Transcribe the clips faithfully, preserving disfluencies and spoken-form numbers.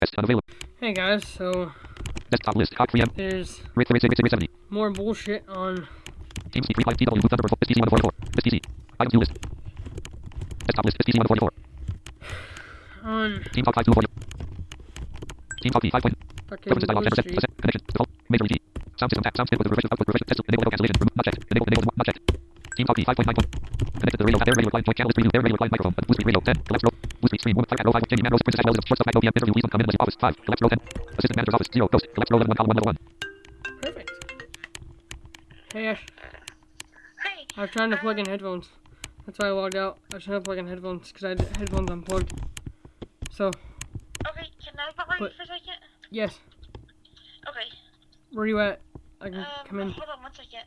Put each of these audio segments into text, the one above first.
Best unavailable. Hey guys, so Desktop list. Hot three M. there's Rate rate rate seventy. more bullshit on TeamSpeak three five T W booth number S T C one forty-four. S T C. Items view list. Desktop list. S T C one forty-four. on Team Talk five two forty. Team Talk P five point. fucking Preferences dialog Blue center Street. set. Connection. Default. Major E T. Sound system tap. Sound system with refresh output refresh test. Enable no cancellation. Remove not checked. Enable enable not checked. Team Talk P five point nine. Connected to the radio. Air radio client point channel list preview. Air radio client microphone. Blue Street radio ten. Collapse row. Blue Street stream one. Fire row five. Jamie Man Rose. Princess Wells. Short stuff. I O P M. Interview. Please come in. Legend office five. Collapse row ten. Assistant manager's office zero. Ghost. Collapse row level one. Column one. Level one. Perfect. Hey Ash, Hey, I was trying to plug in headphones. That's why I logged out. I was trying to plug in headphones because I had headphones unplugged. So, okay, can I put What? you for a second? yes. Okay, Where are you at? I can um, come in. hold on one second.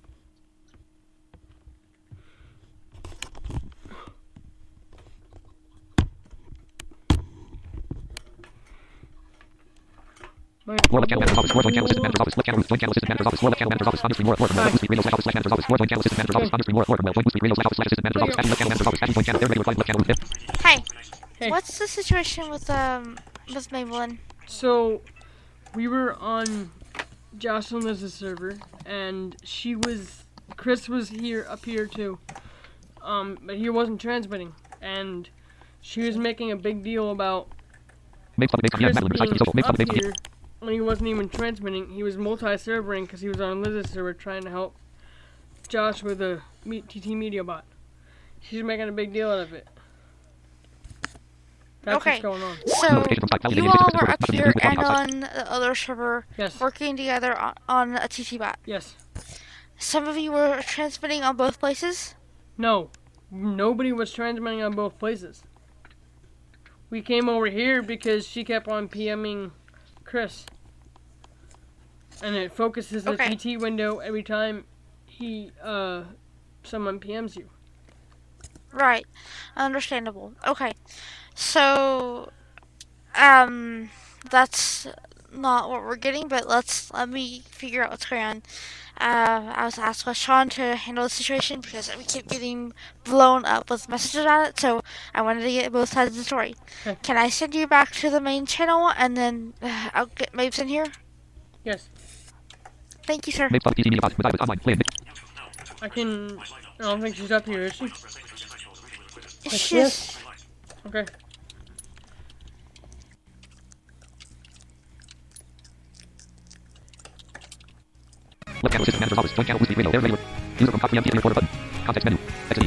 My, More left channel manager's office. More joint channel assistant manager's office. Left channel joint channel assistant manager's office. More left channel manager's office. On the screen more more. Blue Street radio slash office slash manager's office. More joint channel assistant manager's office. On the screen more more. Joint Blue Street radio slash office slash assistant manager's office. Adding left channel manager's office. Adding joint channel. Air regular client left channel fifth. Hey, Hey. what's the situation with um with Maybelline? So, we were on Jocelyn Liz's server, and she was, Chris was here, up here too, um, but he wasn't transmitting, and she was making a big deal about Make something. Make Chris something. being Social. Make up something. Make here when he wasn't even transmitting. He was multi-servering because he was on Liz's server trying to help Josh with a me- T T Media bot. She's making a big deal out of it. That's Okay. what's going on. So Notification from site. you all were up here and on the other server Yes. working together on, on a T T bot. Yes. Some of you were transmitting on both places. No. Nobody was transmitting on both places. We came over here because she kept on PMing Chris. And it focuses the Okay. T T window every time he, uh, someone P Ms you. Right, understandable. Okay, so um, that's not what we're getting, but let's let me figure out what's going on. Uh, I was asked by Sean to handle the situation because we keep getting blown up with messages on it, so I wanted to get both sides of the story. Okay. Can I send you back to the main channel and then uh, I'll get Mapes in here? Yes. Thank you, sir. Make something. T T media bot. With online. Play. I can... I don't think she's up here, is she? It's Yes. just Okay. Left channel assistant manager's office. Joint channel Blue Street radio. Air regular. User from top three M T recorder button. Context menu. Exit.